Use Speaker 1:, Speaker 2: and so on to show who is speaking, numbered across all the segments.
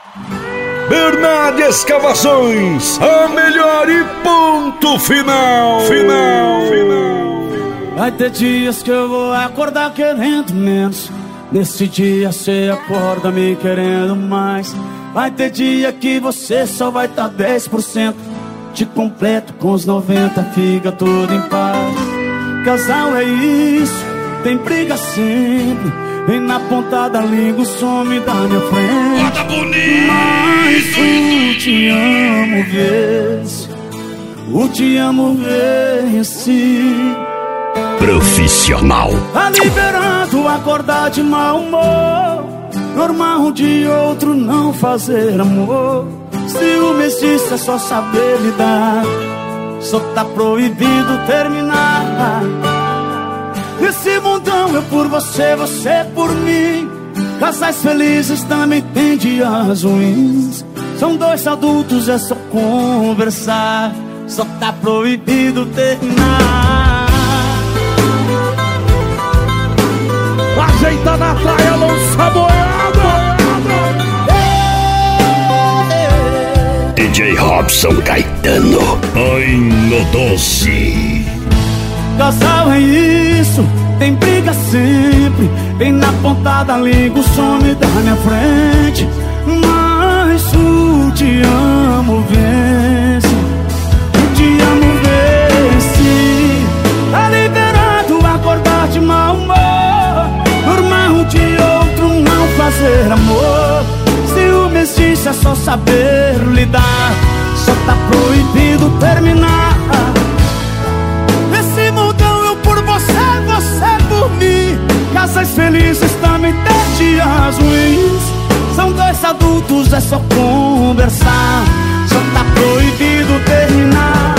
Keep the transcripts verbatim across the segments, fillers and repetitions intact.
Speaker 1: Bernardi Escavações, a melhor e ponto final. Final, final.
Speaker 2: Vai ter dias que eu vou acordar querendo menos. Nesse dia cê acorda me querendo mais. Vai ter dia que você só vai tá dez por cento. Te completo com os noventa, fica tudo em paz. Casal é isso, tem briga sempre. Vem na ponta da língua, some da minha frente.
Speaker 1: Bota bonito.
Speaker 2: Mas o te amo vez, o te amo vence.
Speaker 3: Profissional.
Speaker 2: Tá liberado acordar de mau humor, normal um de outro não fazer amor. Ciúmes é só saber lidar, só tá proibido terminar. Nesse mundão eu por você, você por mim. Casais felizes também tem dias ruins. São dois adultos, é só conversar, só tá proibido terminar.
Speaker 1: Ajeita na praia, lança boiada.
Speaker 3: D J Robson Caetano, ai no doce.
Speaker 2: Casal é isso, tem briga sempre. Vem na ponta da língua, some da minha frente. Mas o te amo vence, o te amo vence. Tá liberado acordar de mau humor, normal um de outro não fazer amor. Ciúmes disso é só saber lidar, só tá proibido terminar. Nesse mundão eu por você, você por mim. Casais felizes também tem dias ruins. São dois adultos, é só conversar, só tá proibido terminar.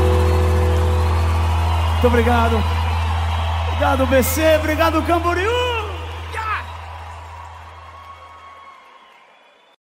Speaker 2: Muito obrigado. Obrigado, B C. Obrigado, Camboriú.